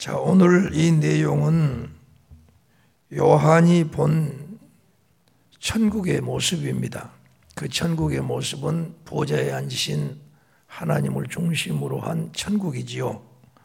자, 오늘 이 내용은 요한이 본 천국의 모습입니다. 그 천국의 모습은 보좌에 앉으신 하나님을 중심으로 한 천국이지요.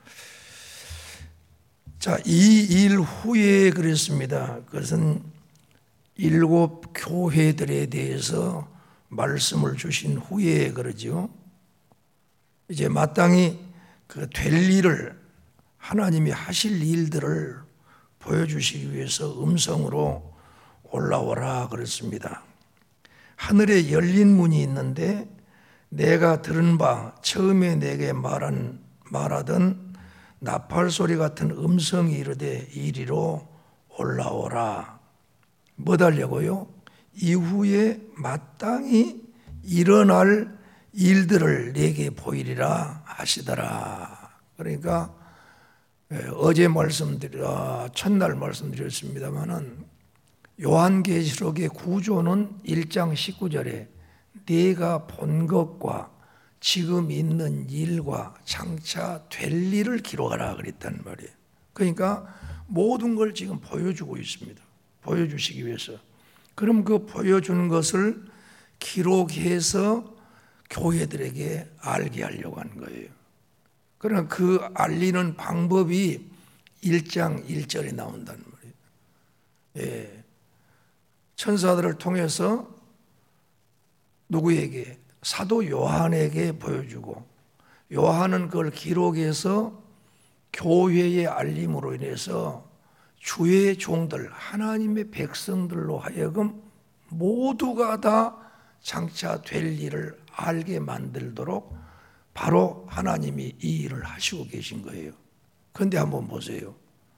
자, 이 일 후에 그랬습니다. 그것은 7 교회들에 대해서 말씀을 주신 후에 그러죠. 이제 마땅히 그 될 일을, 하나님이 하실 일들을 보여주시기 위해서 음성으로 올라오라 그랬습니다. 하늘에 열린 문이 있는데 내가 들은 바 처음에 내게 말하던 나팔 소리 같은 음성이 이르되 이리로 올라오라. 뭐 달려고요? 이후에 마땅히 일어날 일들을 내게 보이리라 하시더라. 그러니까 어제 첫날 말씀드렸습니다마는 요한계시록의 구조는 1장 19절에 네가 본 것과 지금 있는 일과 장차 될 일을 기록하라 그랬단 말이에요. 그러니까 모든 걸 지금 보여주고 있습니다. 보여주시기 위해서. 그럼 그 보여주는 것을 기록해서 교회들에게 알게 하려고 하는 거예요. 그러나 그 알리는 방법이 1장 1절에 나온다는 말이에요. 예. 천사들을 통해서 누구에게? 사도 요한에게 보여주고, 요한은 그걸 기록해서 교회의 알림으로 인해서 주의 종들, 하나님의 백성들로 하여금 모두가 다 장차 될 일을 알게 만들도록 바로 하나님이 이 일을 하시고 계신 거예요. 그런데 한번 보세요.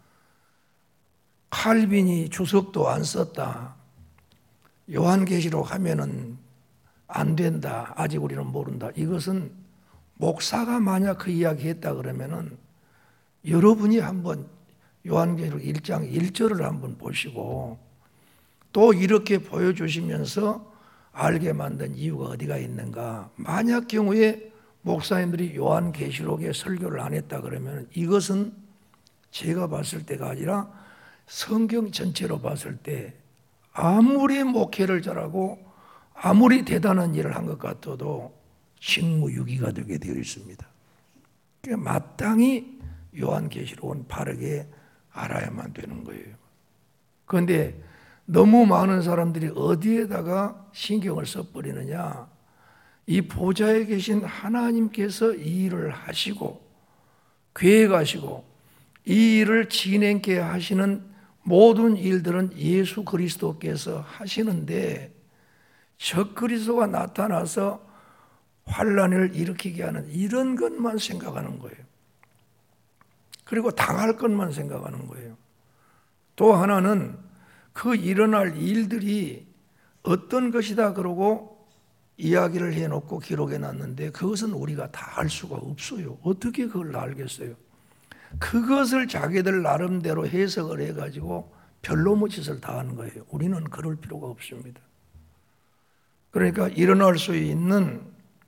칼빈이 주석도 안 썼다. 요한계시록 하면은 안 된다. 아직 우리는 모른다. 이것은 목사가 만약 그 이야기 했다 그러면은 여러분이 한번 요한계시록 1장 1절을 한번 보시고 또 이렇게 보여주시면서 알게 만든 이유가 어디가 있는가. 만약 경우에 목사님들이 요한계시록에 설교를 안 했다 그러면 이것은 제가 봤을 때가 아니라 성경 전체로 봤을 때 아무리 목회를 잘하고 아무리 대단한 일을 한 것 같아도 직무유기가 되게 되어 있습니다. 그러니까 마땅히 요한계시록은 바르게 알아야만 되는 거예요. 그런데 너무 많은 사람들이 어디에다가 신경을 써버리느냐. 이 보좌에 계신 하나님께서 이 일을 하시고 계획하시고 이 일을 진행케 하시는 모든 일들은 예수 그리스도께서 하시는데 적그리스도가 나타나서 환난을 일으키게 하는 이런 것만 생각하는 거예요. 그리고 당할 것만 생각하는 거예요. 또 하나는 그 일어날 일들이 어떤 것이다 그러고 이야기를 해놓고 기록해 놨는데 그것은 우리가 다 알 수가 없어요. 어떻게 그걸 알겠어요? 그것을 자기들 나름대로 해석을 해가지고 별로무 짓을 다 하는 거예요. 우리는 그럴 필요가 없습니다. 그러니까 일어날 수 있는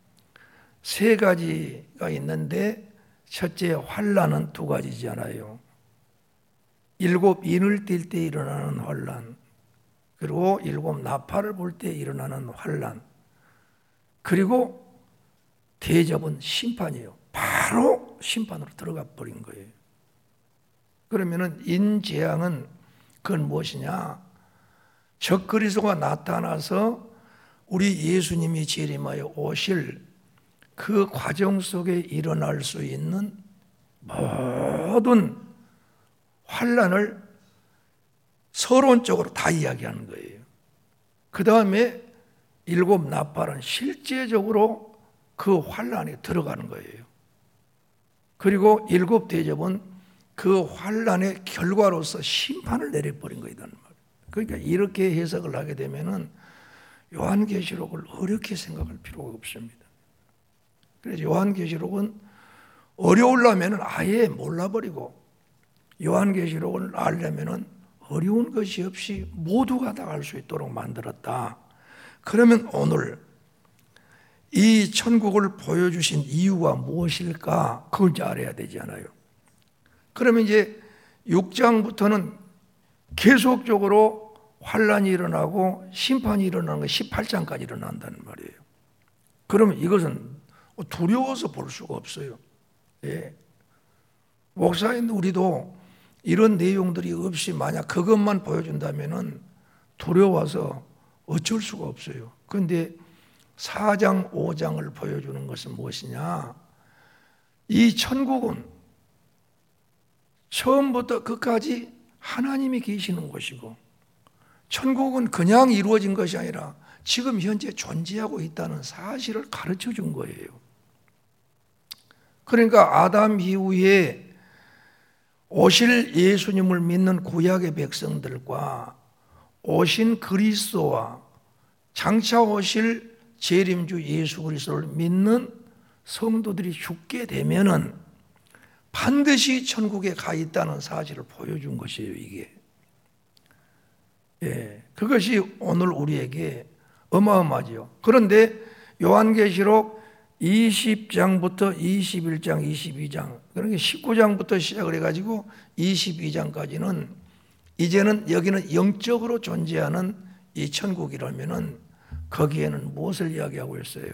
3가지가 있는데 첫째 환난은 2가지잖아요. 7 인을 띌 때 일어나는 환난, 그리고 7 나팔을 불 때 일어나는 환난, 그리고 대접은 심판이에요. 바로 심판으로 들어가 버린 거예요. 그러면은 인재앙은 그건 무엇이냐? 적그리스도가 나타나서 우리 예수님이 재림하여 오실 그 과정 속에 일어날 수 있는 모든 환난을 서론적으로 다 이야기하는 거예요. 그 다음에 7 나팔은 실제적으로 그 환난에 들어가는 거예요. 그리고 7 대접은 그 환난의 결과로서 심판을 내려버린 거이단 말이에요. 그러니까 이렇게 해석을 하게 되면은 요한계시록을 어렵게 생각할 필요가 없습니다. 그래서 요한계시록은 어려우려면 아예 몰라버리고 요한계시록을 알려면 어려운 것이 없이 모두가 다 알 수 있도록 만들었다. 그러면 오늘 이 천국을 보여주신 이유가 무엇일까? 그걸 알아야 되잖아요. 그러면 이제 6장부터는 계속적으로 환란이 일어나고 심판이 일어나는 거 18장까지 일어난다는 말이에요. 그러면 이것은 두려워서 볼 수가 없어요. 예. 목사인 우리도 이런 내용들이 없이 만약 그것만 보여준다면 두려워서 어쩔 수가 없어요. 그런데 4장, 5장을 보여주는 것은 무엇이냐? 이 천국은 처음부터 끝까지 하나님이 계시는 곳이고, 천국은 그냥 이루어진 것이 아니라 지금 현재 존재하고 있다는 사실을 가르쳐 준 거예요. 그러니까 아담 이후에 오실 예수님을 믿는 구약의 백성들과 오신 그리스도와 장차 오실 재림주 예수 그리스도를 믿는 성도들이 죽게 되면은 반드시 천국에 가 있다는 사실을 보여준 것이에요, 이게. 예, 그것이 오늘 우리에게 어마어마하죠. 그런데 요한계시록 20장부터 21장, 22장, 그러니까 19장부터 시작을 해가지고 22장까지는 이제는 여기는 영적으로 존재하는 이 천국이라면은 거기에는 무엇을 이야기하고 있어요?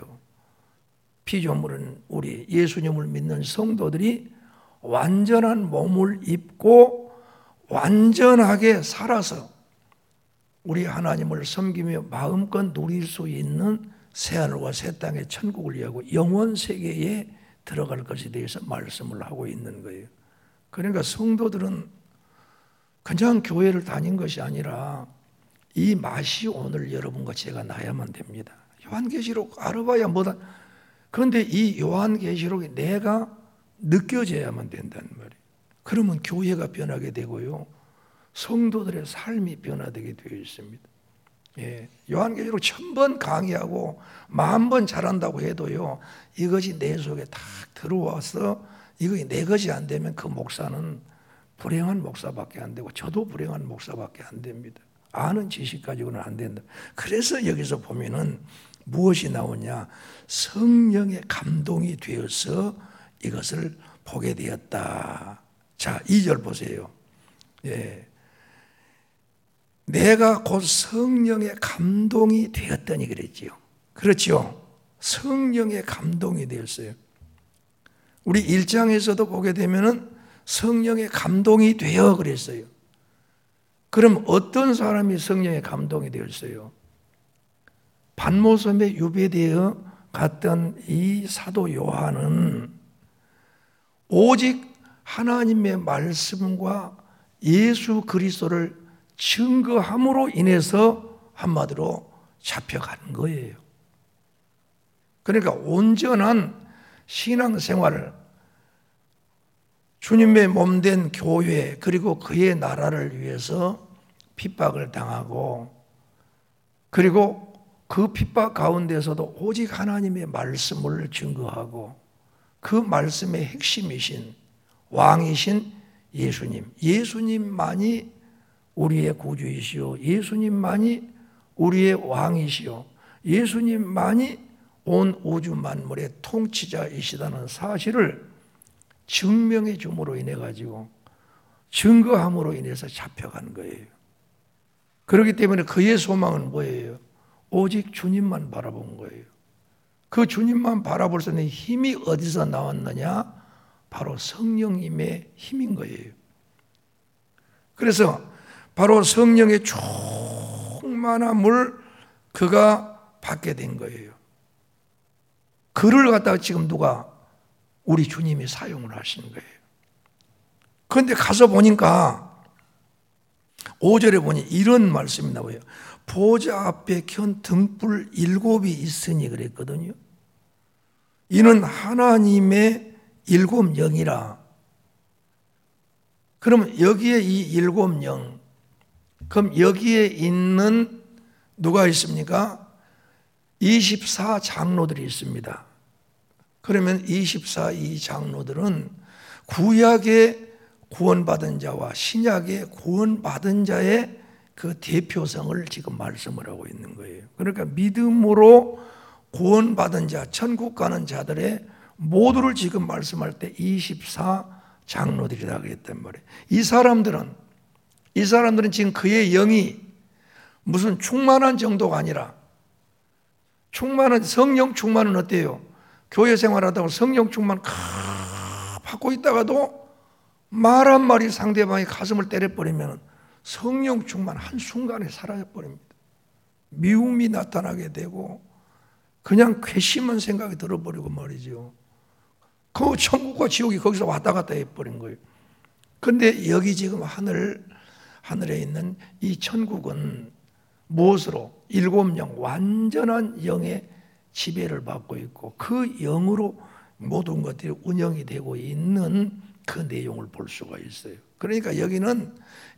피조물은 우리 예수님을 믿는 성도들이 완전한 몸을 입고 완전하게 살아서 우리 하나님을 섬기며 마음껏 누릴 수 있는 새하늘과 새 땅의 천국을 이야기하고 영원 세계에 들어갈 것에 대해서 말씀을 하고 있는 거예요. 그러니까 성도들은 그냥 교회를 다닌 것이 아니라 이 맛이 오늘 여러분과 제가 나야만 됩니다. 요한계시록 알아봐야 뭐다. 그런데 이 요한계시록이 내가 느껴져야만 된다는 말이에요. 그러면 교회가 변하게 되고요, 성도들의 삶이 변화되게 되어 있습니다. 예, 요한계시록 1000번 강의하고 10,000번 잘한다고 해도요, 이것이 내 속에 딱 들어와서 이것이 내 것이 안 되면 그 목사는 불행한 목사밖에 안 되고 저도 불행한 목사밖에 안 됩니다. 아는 지식 가지고는 안 된다. 그래서 여기서 보면은 무엇이 나오냐? 성령의 감동이 되어서 이것을 보게 되었다. 자, 2절 보세요. 예. 내가 곧 성령의 감동이 되었더니 그랬지요. 그렇죠. 성령의 감동이 되었어요. 우리 1장에서도 보게 되면은 성령의 감동이 되어 그랬어요. 그럼 어떤 사람이 성령의 감동이 되었어요? 반모섬에 유배되어 갔던 이 사도 요한은 오직 하나님의 말씀과 예수 그리스도를 증거함으로 인해서 한마디로 잡혀가는 거예요. 그러니까 온전한 신앙생활을, 주님의 몸된 교회 그리고 그의 나라를 위해서 핍박을 당하고, 그리고 그 핍박 가운데서도 오직 하나님의 말씀을 증거하고 그 말씀의 핵심이신 왕이신 예수님, 예수님만이 우리의 구주이시오, 예수님만이 우리의 왕이시오, 예수님만이 온 우주 만물의 통치자이시다는 사실을 증명해 줌으로 인해 가지고 증거함으로 인해서 잡혀간 거예요. 그렇기 때문에 그의 소망은 뭐예요? 오직 주님만 바라본 거예요. 그 주님만 바라볼 수 있는 힘이 어디서 나왔느냐? 바로 성령님의 힘인 거예요. 그래서 바로 성령의 충만함을 그가 받게 된 거예요. 그를 갖다가 지금 누가? 우리 주님이 사용을 하시는 거예요. 그런데 가서 보니까 5절에 보니 이런 말씀이 나와요. 보좌 앞에 켠 등불 7이 있으니 그랬거든요. 이는 하나님의 7 영이라. 그러면 여기에 이 7 영, 그럼 여기에 있는 누가 있습니까? 24 장로들이 있습니다. 그러면 24 이 장로들은 구약의 구원받은 자와 신약의 구원받은 자의 그 대표성을 지금 말씀을 하고 있는 거예요. 그러니까 믿음으로 구원받은 자, 천국 가는 자들의 모두를 지금 말씀할 때 24 장로들이라고 했단 말이에요. 이 사람들은 지금 그의 영이 무슨 충만한 정도가 아니라 성령 충만은 어때요? 교회 생활하다가 성령 충만 받고 있다가도 말 한 마리 상대방의 가슴을 때려버리면 성령 충만 한순간에 사라져버립니다. 미움이 나타나게 되고 그냥 괘씸한 생각이 들어버리고 말이죠. 그 천국과 지옥이 거기서 왔다 갔다 해버린 거예요. 그런데 여기 지금 하늘에 있는 이 천국은 무엇으로? 7영, 완전한 영의 지배를 받고 있고 그 영으로 모든 것들이 운영이 되고 있는 그 내용을 볼 수가 있어요. 그러니까 여기는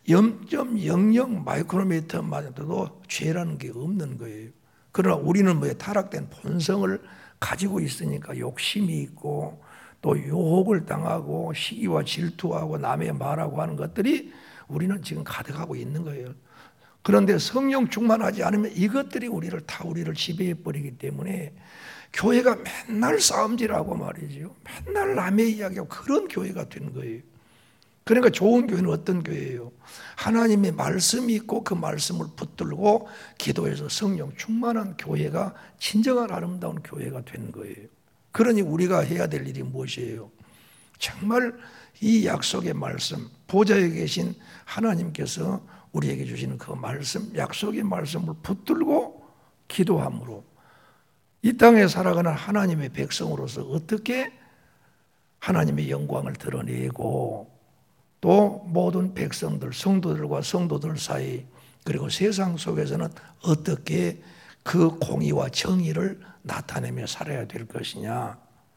0.00 마이크로미터만 해도 죄라는 게 없는 거예요. 그러나 우리는 타락된 본성을 가지고 있으니까 욕심이 있고 또 유혹을 당하고 시기와 질투하고 남의 말하고 하는 것들이 우리는 지금 가득하고 있는 거예요. 그런데 성령 충만하지 않으면 이것들이 우리를 지배해 버리기 때문에 교회가 맨날 싸움질하고 말이죠. 맨날 남의 이야기하고 그런 교회가 된 거예요. 그러니까 좋은 교회는 어떤 교회예요? 하나님의 말씀이 있고 그 말씀을 붙들고 기도해서 성령 충만한 교회가 진정한 아름다운 교회가 된 거예요. 그러니 우리가 해야 될 일이 무엇이에요? 정말 이 약속의 말씀, 보좌에 계신 하나님께서 우리에게 주시는 그 말씀, 약속의 말씀을 붙들고 기도함으로 이 땅에 살아가는 하나님의 백성으로서 어떻게 하나님의 영광을 드러내고 또 모든 백성들, 성도들과 성도들 사이 그리고 세상 속에서는 어떻게 그 공의와 정의를 나타내며 살아야 될 것이냐.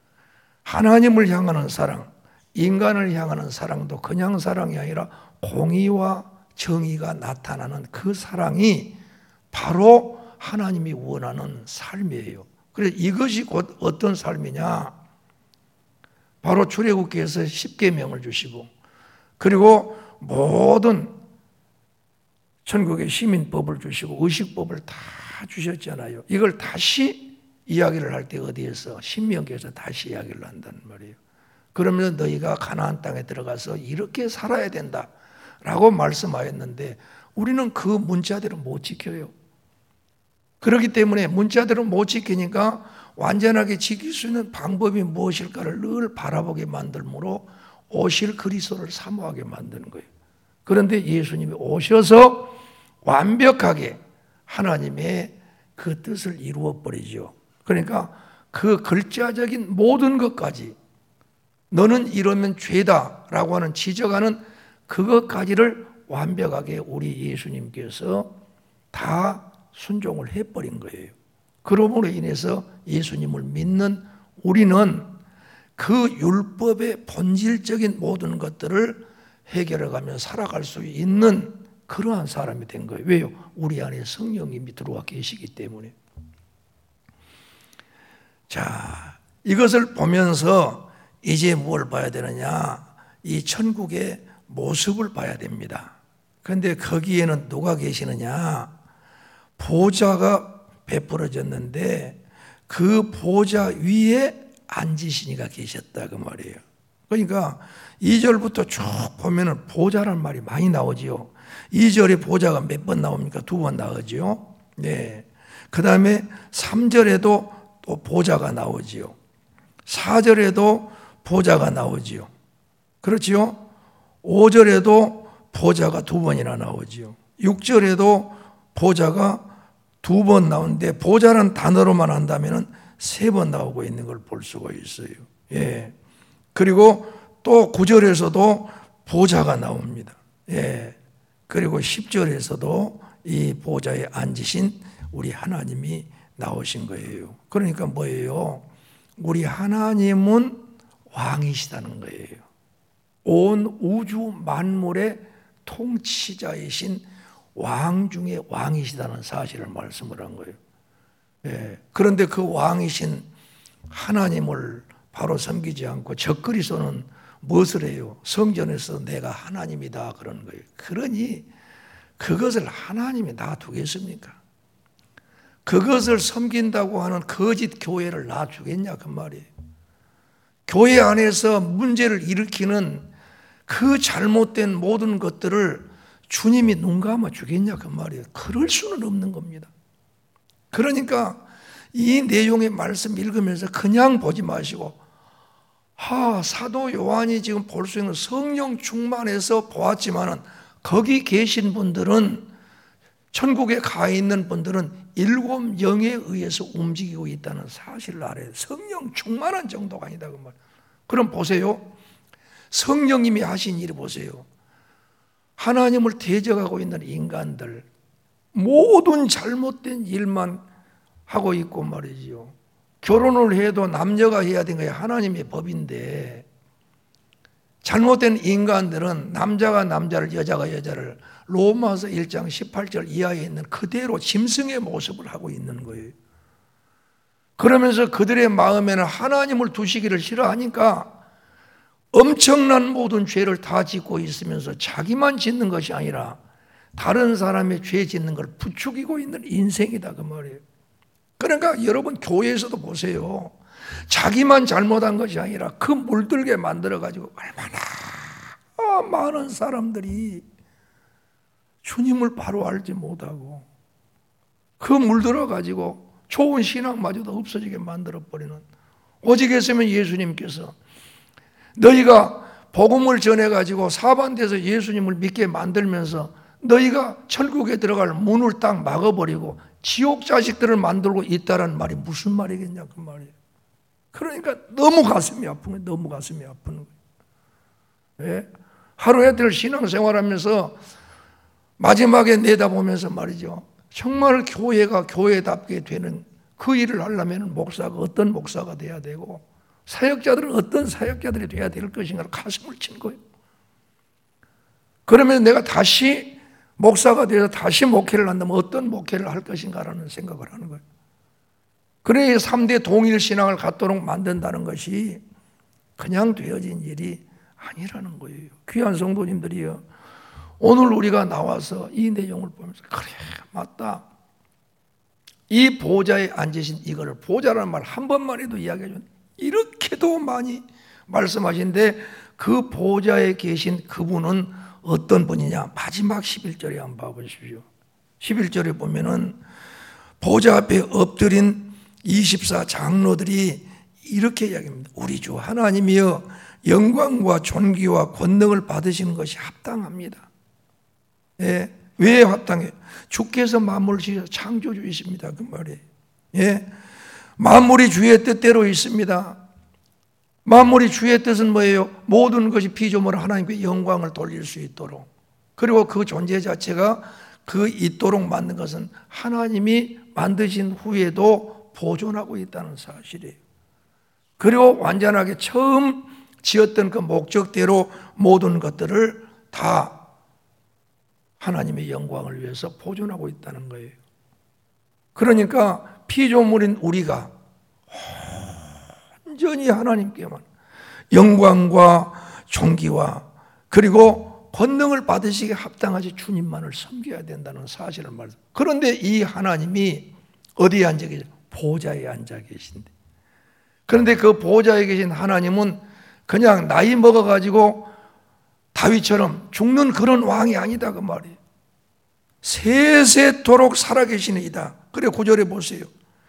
하나님을 향하는 사랑, 인간을 향하는 사랑도 그냥 사랑이 아니라 공의와 정의가 나타나는 그 사랑이 바로 하나님이 원하는 삶이에요. 그래서 이것이 곧 어떤 삶이냐? 바로 출애굽기에서 10계명을 주시고 그리고 모든 천국의 시민법을 주시고 의식법을 다 주셨잖아요. 이걸 다시 이야기를 할 때 어디에서? 신명기에서 다시 이야기를 한다는 말이에요. 그러면 너희가 가나안 땅에 들어가서 이렇게 살아야 된다라고 말씀하였는데 우리는 그 문자대로 못 지켜요. 그렇기 때문에 문자대로 못 지키니까 완전하게 지킬 수 있는 방법이 무엇일까를 늘 바라보게 만들므로 오실 그리스도를 사모하게 만드는 거예요. 그런데 예수님이 오셔서 완벽하게 하나님의 그 뜻을 이루어 버리죠. 그러니까 그 글자적인 모든 것까지 너는 이러면 죄다라고 하는 지적하는 그것까지를 완벽하게 우리 예수님께서 다 순종을 해버린 거예요. 그러므로 인해서 예수님을 믿는 우리는 그 율법의 본질적인 모든 것들을 해결해가며 살아갈 수 있는 그러한 사람이 된 거예요. 왜요? 우리 안에 성령님이 들어와 계시기 때문에. 자, 이것을 보면서 이제 뭘 봐야 되느냐? 이 천국의 모습을 봐야 됩니다. 그런데 거기에는 누가 계시느냐? 보좌가 베풀어졌는데 그 보좌 위에 앉으신 이가 계셨다 그 말이에요. 그러니까 2절부터 쭉 보면은 보좌라는 말이 많이 나오지요. 2절에 보좌가 몇 번 나옵니까? 2번 나오지요. 네. 그 다음에 3절에도 또 보좌가 나오지요. 4절에도 보좌가 나오지요. 그렇지요? 5절에도 보좌가 2번이나 나오지요. 6절에도 보좌가 2번 나오는데 보좌라는 단어로만 한다면 3번 나오고 있는 걸 볼 수가 있어요. 예. 그리고 또 9절에서도 보좌가 나옵니다. 예. 그리고 10절에서도 이 보좌에 앉으신 우리 하나님이 나오신 거예요. 그러니까 뭐예요? 우리 하나님은 왕이시다는 거예요. 온 우주 만물의 통치자이신 왕 중에 왕이시다는 사실을 말씀을 한 거예요. 예. 그런데 그 왕이신 하나님을 바로 섬기지 않고 적그리스도는 무엇을 해요? 성전에서 내가 하나님이다 그러는 거예요. 그러니 그것을 하나님이 놔두겠습니까? 그것을 섬긴다고 하는 거짓 교회를 놔두겠냐 그 말이에요. 교회 안에서 문제를 일으키는 그 잘못된 모든 것들을 주님이 눈 감아 주겠냐 그 말이에요. 그럴 수는 없는 겁니다. 그러니까 이 내용의 말씀 읽으면서 그냥 보지 마시고 사도 요한이 지금 볼 수 있는 성령 충만해서 보았지만은 거기 계신 분들은 천국에 가 있는 분들은 일곱 영에 의해서 움직이고 있다는 사실을 알아요. 성령 충만한 정도가 아니다 그 말. 그럼 보세요. 성령님이 하신 일을 보세요. 하나님을 대적하고 있는 인간들 모든 잘못된 일만 하고 있고 말이지요. 결혼을 해도 남녀가 해야 되는 게 하나님의 법인데 잘못된 인간들은 남자가 남자를 여자가 여자를 로마서 1장 18절 이하에 있는 그대로 짐승의 모습을 하고 있는 거예요. 그러면서 그들의 마음에는 하나님을 두시기를 싫어하니까 엄청난 모든 죄를 다 짓고 있으면서 자기만 짓는 것이 아니라 다른 사람의 죄 짓는 걸 부추기고 있는 인생이다 그 말이에요. 그러니까 여러분 교회에서도 보세요. 자기만 잘못한 것이 아니라 그 물들게 만들어가지고 얼마나 많은 사람들이 주님을 바로 알지 못하고 그 물들어가지고 좋은 신앙마저도 없어지게 만들어버리는, 오직 했으면 예수님께서 너희가 복음을 전해가지고 사반돼서 예수님을 믿게 만들면서 너희가 천국에 들어갈 문을 딱 막아버리고 지옥 자식들을 만들고 있다는 말이 무슨 말이겠냐 그 말이에요. 그러니까 너무 가슴이 아픈 거예요. 너무 가슴이 아픈 거예요. 예? 하루에들 신앙생활하면서 마지막에 내다보면서 말이죠. 정말 교회가 교회답게 되는 그 일을 하려면 목사가 어떤 목사가 돼야 되고 사역자들은 어떤 사역자들이 돼야 될 것인가를 가슴을 친 거예요. 그러면 내가 다시 목사가 되어서 다시 목회를 한다면 어떤 목회를 할 것인가라는 생각을 하는 거예요. 그래야 3대 동일 신앙을 갖도록 만든다는 것이 그냥 되어진 일이 아니라는 거예요. 귀한 성도님들이요, 오늘 우리가 나와서 이 내용을 보면서 그래 맞다, 이 보좌에 앉으신 이거를, 보좌라는 말 한 번만 해도 이야기해 준 이렇게도 많이 말씀하신데 그 보좌에 계신 그분은 어떤 분이냐? 마지막 11절에 한번 봐보십시오. 11절에 보면은 보좌 앞에 엎드린 24 장로들이 이렇게 이야기합니다. 우리 주 하나님이여 영광과 존귀와 권능을 받으시는 것이 합당합니다. 예, 왜 합당해요? 주께서 만물을 지으셔서 창조주이십니다 그 말이에요. 예, 만물이 주의 뜻대로 있습니다. 만물이 주의 뜻은 뭐예요? 모든 것이 피조물을 하나님께 영광을 돌릴 수 있도록, 그리고 그 존재 자체가 그 있도록 만든 것은 하나님이 만드신 후에도 보존하고 있다는 사실이에요. 그리고 완전하게 처음 지었던 그 목적대로 모든 것들을 다 하나님의 영광을 위해서 보존하고 있다는 거예요. 그러니까 피조물인 우리가 완전히 하나님께만 영광과 존귀와 그리고 권능을 받으시기에 합당하지 주님만을 섬겨야 된다는 사실을 말합니다. 그런데 이 하나님이 어디에 앉아 계세요? 보좌에 앉아 계신데, 그런데 그 보좌에 계신 하나님은 그냥 나이 먹어가지고 다윗처럼 죽는 그런 왕이 아니다 그 말이에요. 세세토록 살아계시는 이다. 그래 9절에 보세요.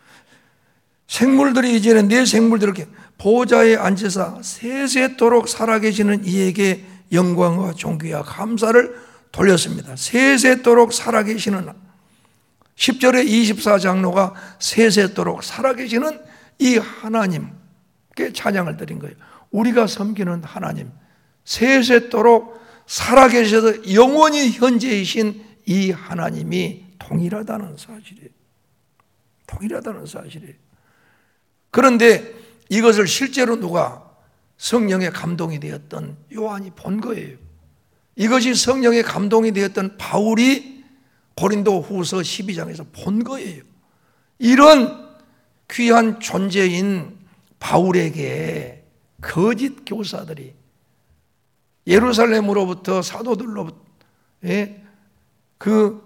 생물들이 이제는 내 생물들 이렇게 보좌에 앉으사 세세토록 살아계시는 이에게 영광과 존귀와 감사를 돌렸습니다. 세세토록 살아계시는, 10절에 24장로가 세세토록 살아계시는 이 하나님께 찬양을 드린 거예요. 우리가 섬기는 하나님, 세세토록 살아계셔서 영원히 현재이신 이 하나님이 동일하다는 사실이에요. 동일하다는 사실이에요. 그런데 이것을 실제로 누가? 성령의 감동이 되었던 요한이 본 거예요. 이것이 성령의 감동이 되었던 바울이 고린도 후서 12장에서 본 거예요. 이런 귀한 존재인 바울에게 거짓 교사들이 예루살렘으로부터 사도들로부터 그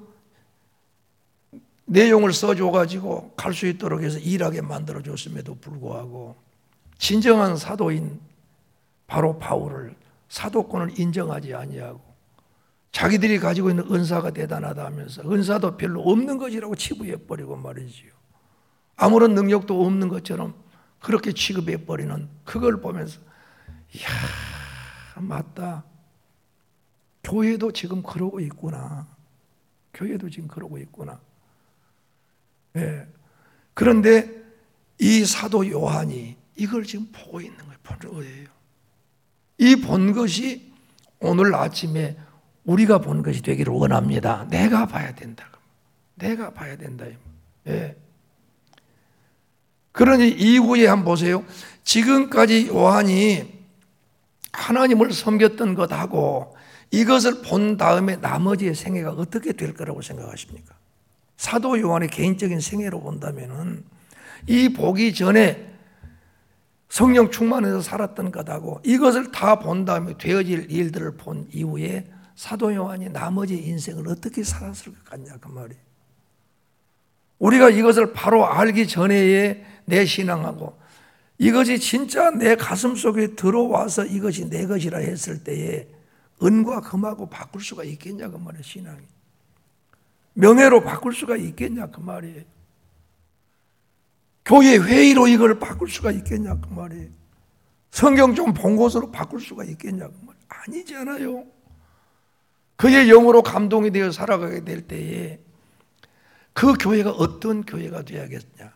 내용을 써줘가지고 갈 수 있도록 해서 일하게 만들어줬음에도 불구하고 진정한 사도인 바로 바울을 사도권을 인정하지 아니하고 자기들이 가지고 있는 은사가 대단하다 하면서 은사도 별로 없는 것이라고 치부해버리고 말이지요. 아무런 능력도 없는 것처럼 그렇게 취급해버리는 그걸 보면서 이야, 맞다. 교회도 지금 그러고 있구나. 교회도 지금 그러고 있구나. 예. 그런데 이 사도 요한이 이걸 지금 보고 있는 거예요. 보는 거예요. 이 본 것이 오늘 아침에 우리가 본 것이 되기를 원합니다. 내가 봐야 된다. 내가 봐야 된다. 예. 그러니 이후에 한번 보세요. 지금까지 요한이 하나님을 섬겼던 것하고 이것을 본 다음에 나머지의 생애가 어떻게 될 거라고 생각하십니까? 사도 요한의 개인적인 생애로 본다면은 이 보기 전에 성령 충만해서 살았던 것하고 이것을 다 본 다음에 되어질 일들을 본 이후에 사도 요한이 나머지 인생을 어떻게 살았을 것 같냐 그 말이에요. 우리가 이것을 바로 알기 전에 내 신앙하고 이것이 진짜 내 가슴 속에 들어와서 이것이 내 것이라 했을 때에 은과 금하고 바꿀 수가 있겠냐 그 말이에요. 신앙이 명예로 바꿀 수가 있겠냐 그 말이에요. 교회 회의로 이걸 바꿀 수가 있겠냐 그 말이에요. 성경 좀 본 것으로 바꿀 수가 있겠냐 그 말이에요. 아니잖아요. 그의 영으로 감동이 되어 살아가게 될 때에 그 교회가 어떤 교회가 되어야겠냐.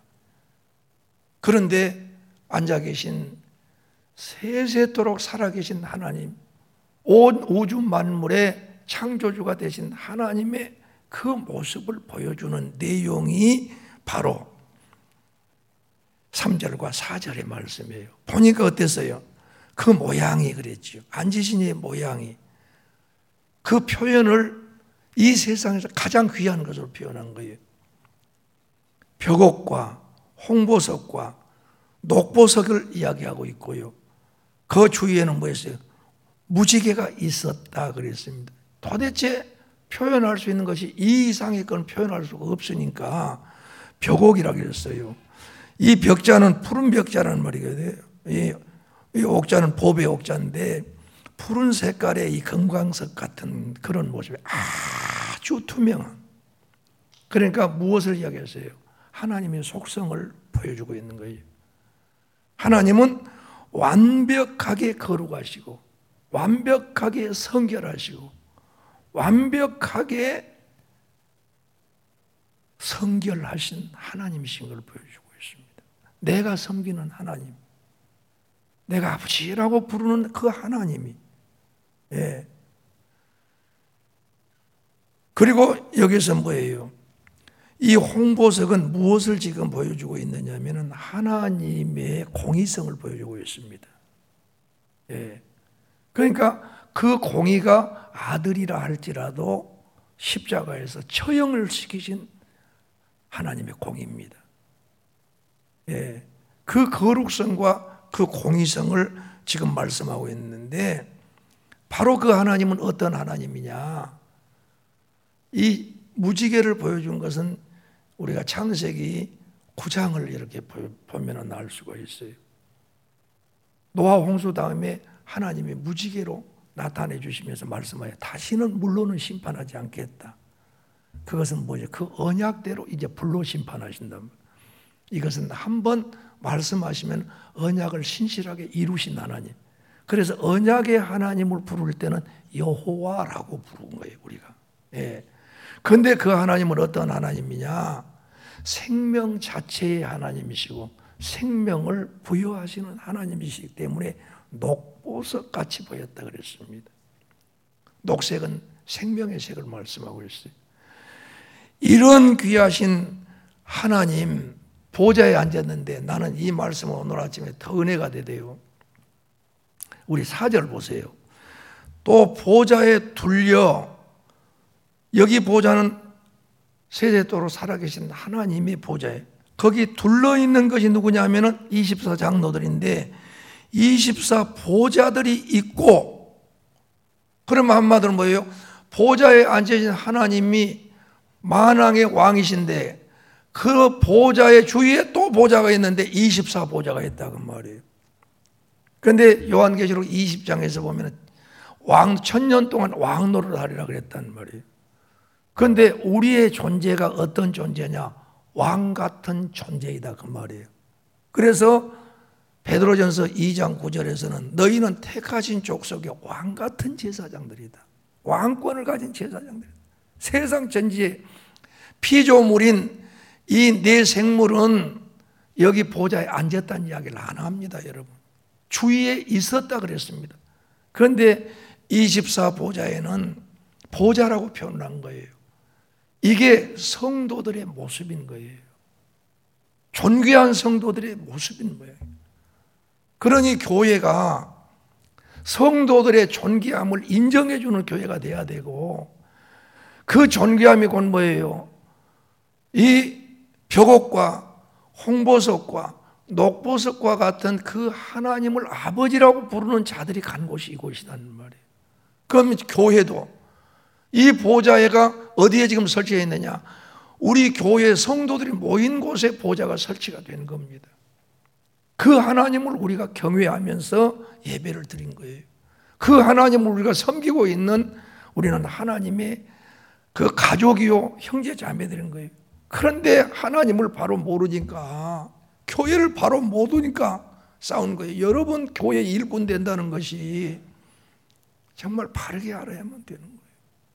그런데 앉아 계신 세세토록 살아계신 하나님, 온 우주 만물의 창조주가 되신 하나님의 그 모습을 보여주는 내용이 바로 3절과 4절의 말씀이에요. 보니까 어땠어요? 그 모양이 그랬죠. 앉으신 이의 모양이 그 표현을 이 세상에서 가장 귀한 것으로 표현한 거예요. 벽옥과 홍보석과 녹보석을 이야기하고 있고요. 그 주위에는 뭐였어요? 무지개가 있었다 그랬습니다. 도대체 표현할 수 있는 것이 이 이상의 건 표현할 수가 없으니까 벽옥이라고 했어요. 이 벽자는 푸른 벽자라는 말이거든요. 이 옥자는 보배 옥자인데 푸른 색깔의 이 금광석 같은 그런 모습이 아주 투명한. 그러니까 무엇을 이야기했어요? 하나님의 속성을 보여주고 있는 거예요. 하나님은 완벽하게 거룩하시고 완벽하게 성결하시고 완벽하게 성결하신 하나님이신 걸 보여주고 있습니다. 내가 섬기는 하나님, 내가 아버지라고 부르는 그 하나님이, 예. 그리고 여기서 뭐예요? 이 홍보석은 무엇을 지금 보여주고 있느냐면은 하나님의 공의성을 보여주고 있습니다. 예. 그러니까 그 공의가 아들이라 할지라도 십자가에서 처형을 시키신 하나님의 공의입니다. 예. 그 거룩성과 그 공의성을 지금 말씀하고 있는데 바로 그 하나님은 어떤 하나님이냐? 이 무지개를 보여준 것은 우리가 창세기 9장을 이렇게 보면 알 수가 있어요. 노아 홍수 다음에 하나님이 무지개로 나타내 주시면서 말씀하여 다시는 물로는 심판하지 않겠다. 그것은 뭐죠? 그 언약대로 이제 불로 심판하신다. 이것은 한번 말씀하시면 언약을 신실하게 이루신 하나님. 그래서 언약의 하나님을 부를 때는 여호와라고 부른 거예요, 우리가. 예. 그런데 그 하나님은 어떤 하나님이냐? 생명 자체의 하나님이시고 생명을 부여하시는 하나님이시기 때문에 녹보석 같이 보였다 그랬습니다. 녹색은 생명의 색을 말씀하고 있어요. 이런 귀하신 하나님 보좌에 앉았는데 나는 이 말씀을 오늘 아침에 더 은혜가 되대요. 우리 4절 보세요. 또 보좌에 둘려, 여기 보좌는 세세토록 살아계신 하나님의 보좌에, 거기 둘러있는 것이 누구냐면은 24장로들인데 24 보좌들이 있고, 그러면 한마디로 뭐예요? 보좌에 앉으신 하나님이 만왕의 왕이신데 그 보좌의 주위에 또 보좌가 있는데 24 보좌가 있다고 말이에요. 그런데 요한계시록 20장에서 보면 천년 동안 왕 노릇하리라 그랬단 말이에요. 그런데 우리의 존재가 어떤 존재냐? 왕 같은 존재이다 그 말이에요. 그래서 베드로전서 2장 9절에서는 너희는 택하신 족속의 왕 같은 제사장들이다. 왕권을 가진 제사장들이다. 세상 전지의 피조물인 이 네 생물은 여기 보좌에 앉았다는 이야기를 안 합니다, 여러분. 주위에 있었다 그랬습니다. 그런데 24 보좌에는 보좌라고 표현한 거예요. 이게 성도들의 모습인 거예요. 존귀한 성도들의 모습인 거예요. 그러니 교회가 성도들의 존귀함을 인정해 주는 교회가 돼야 되고, 그 존귀함이 곧 뭐예요? 이 벽옥과 홍보석과 녹보석과 같은 그 하나님을 아버지라고 부르는 자들이 간 곳이 이곳이라는 말이에요. 그럼 교회도 이 보좌가 어디에 지금 설치되어 있느냐? 우리 교회 성도들이 모인 곳에 보좌가 설치가 된 겁니다. 그 하나님을 우리가 경외하면서 예배를 드린 거예요. 그 하나님을 우리가 섬기고 있는 우리는 하나님의 그 가족이요 형제 자매들인 거예요. 그런데 하나님을 바로 모르니까, 교회를 바로 모르니까 싸우는 거예요. 여러분 교회 일꾼 된다는 것이 정말 바르게 알아야만 되는 거예요.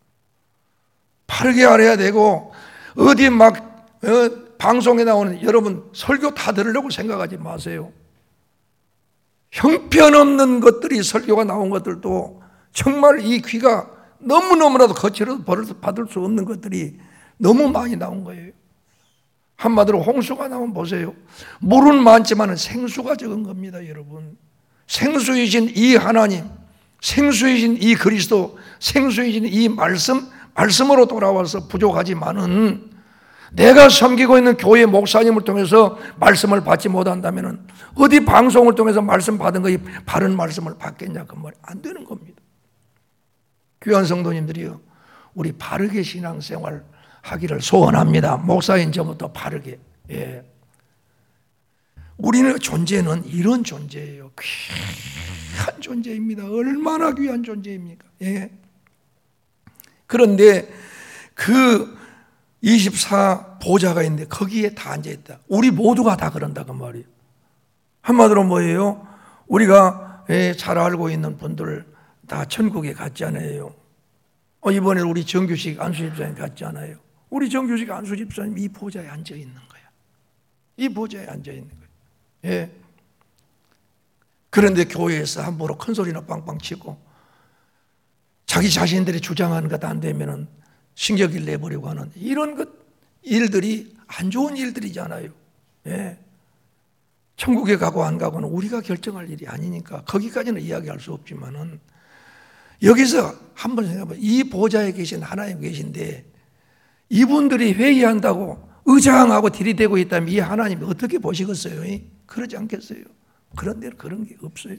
바르게 알아야 되고, 어디 막 방송에 나오는 여러분 설교 다 들으려고 생각하지 마세요. 형편없는 것들이 설교가 나온 것들도 정말 이 귀가 너무너무나도 거칠어서 받을 수 없는 것들이 너무 많이 나온 거예요. 한마디로 홍수가 나오면 보세요. 물은 많지만 생수가 적은 겁니다, 여러분. 생수이신 이 하나님, 생수이신 이 그리스도, 생수이신 이 말씀으로 돌아와서 부족하지만은 내가 섬기고 있는 교회 목사님을 통해서 말씀을 받지 못한다면 어디 방송을 통해서 말씀 받은 거이 바른 말씀을 받겠냐, 그 말이 안 되는 겁니다. 귀한 성도님들이요, 우리 바르게 신앙생활 하기를 소원합니다. 목사인 저부터 바르게. 예. 우리의 존재는 이런 존재예요. 귀한 존재입니다. 얼마나 귀한 존재입니까? 예. 그런데 그 24 보좌가 있는데 거기에 다 앉아있다. 우리 모두가 다 그런다 그 말이에요. 한마디로 뭐예요? 우리가 잘 알고 있는 분들 다 천국에 갔잖아요. 이번에 우리 정규식 안수집사님 갔잖아요. 우리 정규식 안수집사님 이 보좌에 앉아있는 거야. 이 보좌에 앉아있는 거예요. 예. 그런데 교회에서 함부로 큰 소리나 빵빵 치고 자기 자신들이 주장하는 것 안 되면은 신경을 내버리고 하는 이런 일들이 안 좋은 일들이잖아요. 예. 천국에 가고 안 가고는 우리가 결정할 일이 아니니까 거기까지는 이야기할 수 없지만은 여기서 한번 생각해봐요. 이 보좌에 계신 하나님 계신데 이분들이 회의한다고 의장하고 들이대고 있다면 이 하나님이 어떻게 보시겠어요? 그러지 않겠어요? 그런데 그런 게 없어요.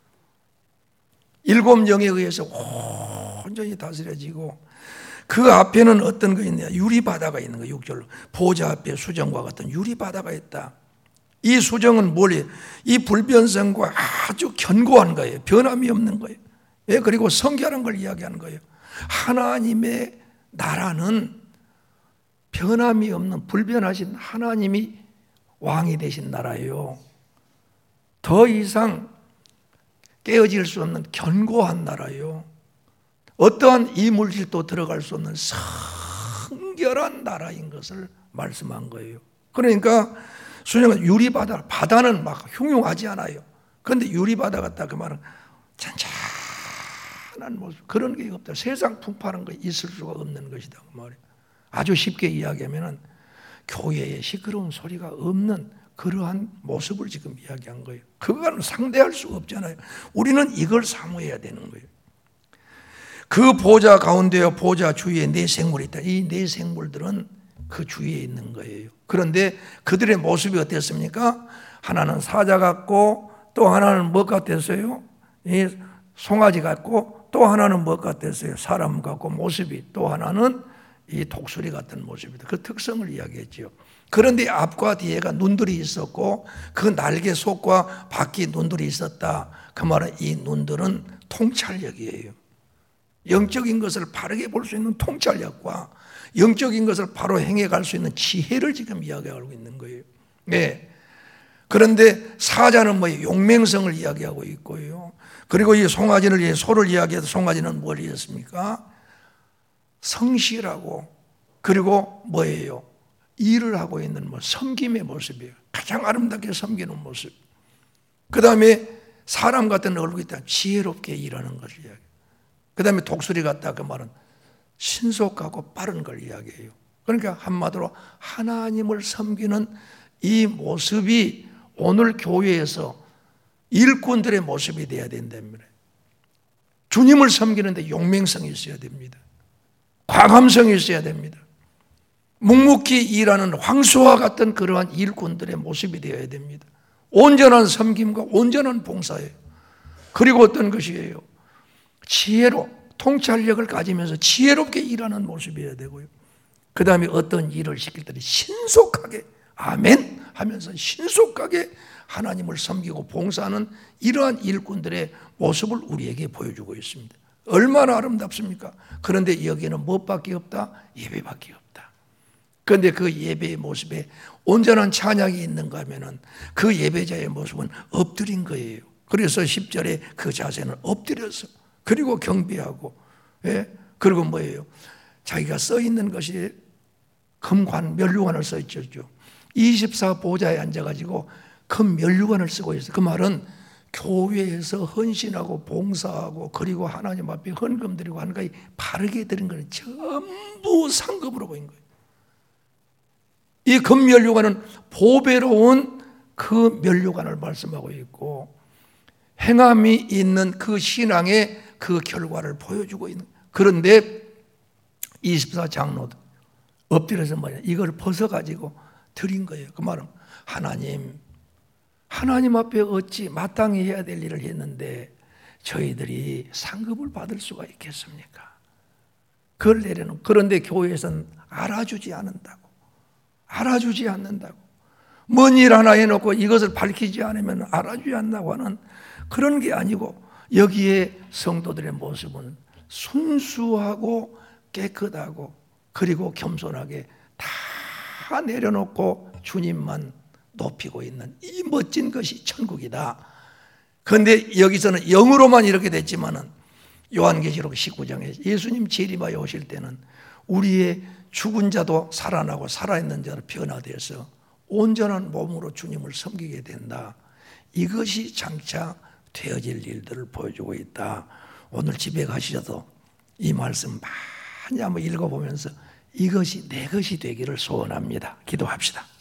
7영에 의해서 온전히 다스려지고 그 앞에는 어떤 거 있냐? 유리바다가 있는 거예요. 6절로 보좌 앞에 수정과 같은 유리바다가 있다. 이 수정은 뭐예요? 이 불변성과 아주 견고한 거예요. 변함이 없는 거예요. 예, 그리고 성결한 걸 이야기하는 거예요. 하나님의 나라는 변함이 없는 불변하신 하나님이 왕이 되신 나라예요. 더 이상 깨어질 수 없는 견고한 나라예요. 어떠한 이물질도 들어갈 수 없는 성결한 나라인 것을 말씀한 거예요. 그러니까 수정은 유리바다, 바다는 막 흉흉하지 않아요. 그런데 유리바다 같다 그 말은 잔잔한 모습, 그런 게 없다. 세상 풍파는 거 있을 수가 없는 것이다 그 말이에요. 아주 쉽게 이야기하면은 교회에 시끄러운 소리가 없는 그러한 모습을 지금 이야기한 거예요. 그거는 상대할 수 없잖아요. 우리는 이걸 사모해야 되는 거예요. 그 보좌 가운데요, 보좌 주위에 네 생물이 있다. 이 네 생물들은 그 주위에 있는 거예요. 그런데 그들의 모습이 어땠습니까? 하나는 사자 같고 또 하나는 뭐 같았어요? 송아지 같고 또 하나는 뭐 같았어요? 사람 같고 모습이, 또 하나는 이 독수리 같은 모습이다. 그 특성을 이야기했죠. 그런데 앞과 뒤에가 눈들이 있었고 그 날개 속과 바퀴 눈들이 있었다. 그 말은 이 눈들은 통찰력이에요. 영적인 것을 바르게 볼 수 있는 통찰력과 영적인 것을 바로 행해갈 수 있는 지혜를 지금 이야기하고 있는 거예요. 네. 그런데 사자는 뭐예요? 용맹성을 이야기하고 있고요. 그리고 이 송아지를, 소를 이야기해도 송아지는 뭘 이었습니까? 성실하고, 그리고 뭐예요? 일을 하고 있는 섬김의 모습이에요. 가장 아름답게 섬기는 모습. 그 다음에 사람 같은 얼굴이 있다. 지혜롭게 일하는 것을 이야기해요. 그 다음에 독수리 같다. 그 말은 신속하고 빠른 걸 이야기해요. 그러니까 한마디로 하나님을 섬기는 이 모습이 오늘 교회에서 일꾼들의 모습이 되어야 된답니다. 주님을 섬기는데 용맹성이 있어야 됩니다. 과감성이 있어야 됩니다. 묵묵히 일하는 황소와 같은 그러한 일꾼들의 모습이 되어야 됩니다. 온전한 섬김과 온전한 봉사예요. 그리고 어떤 것이에요? 지혜로 통찰력을 가지면서 지혜롭게 일하는 모습이어야 되고요. 그 다음에 어떤 일을 시킬 때 신속하게 아멘 하면서 신속하게 하나님을 섬기고 봉사하는 이러한 일꾼들의 모습을 우리에게 보여주고 있습니다. 얼마나 아름답습니까? 그런데 여기에는 무엇밖에 없다? 예배밖에 없다. 그런데 그 예배의 모습에 온전한 찬양이 있는가 하면은 그 예배자의 모습은 엎드린 거예요. 그래서 10절에 그 자세는 엎드려서 그리고 경배하고, 예? 그리고 뭐예요? 자기가 써 있는 것이 금관, 면류관을 써 있죠. 24 보좌에 앉아가지고 금 면류관을 쓰고 있어요. 그 말은 교회에서 헌신하고 봉사하고 그리고 하나님 앞에 헌금 드리고 하는 것이 바르게 드린 것은 전부 상급으로 보인 거예요. 이 금면류관은 보배로운 그 면류관을 말씀하고 있고 행함이 있는 그 신앙의 그 결과를 보여주고 있는. 그런데 24 장로들 엎드려서 뭐냐 이걸 벗어가지고 드린 거예요. 그 말은 하나님 앞에 어찌 마땅히 해야 될 일을 했는데 저희들이 상급을 받을 수가 있겠습니까? 그걸 내려놓은. 그런데 교회에서는 알아주지 않는다고. 뭔 일 하나 해놓고 이것을 밝히지 않으면 알아주지 않는다고 하는 그런 게 아니고 여기에 성도들의 모습은 순수하고 깨끗하고 그리고 겸손하게 다 내려놓고 주님만 높이고 있는 이 멋진 것이 천국이다. 그런데 여기서는 영으로만 이렇게 됐지만은 요한계시록 19장에 예수님 재림하여 오실 때는 우리의 죽은 자도 살아나고 살아있는 자로 변화되어서 온전한 몸으로 주님을 섬기게 된다. 이것이 장차 되어질 일들을 보여주고 있다. 오늘 집에 가셔도 이 말씀 많이 한번 읽어보면서 이것이 내 것이 되기를 소원합니다. 기도합시다.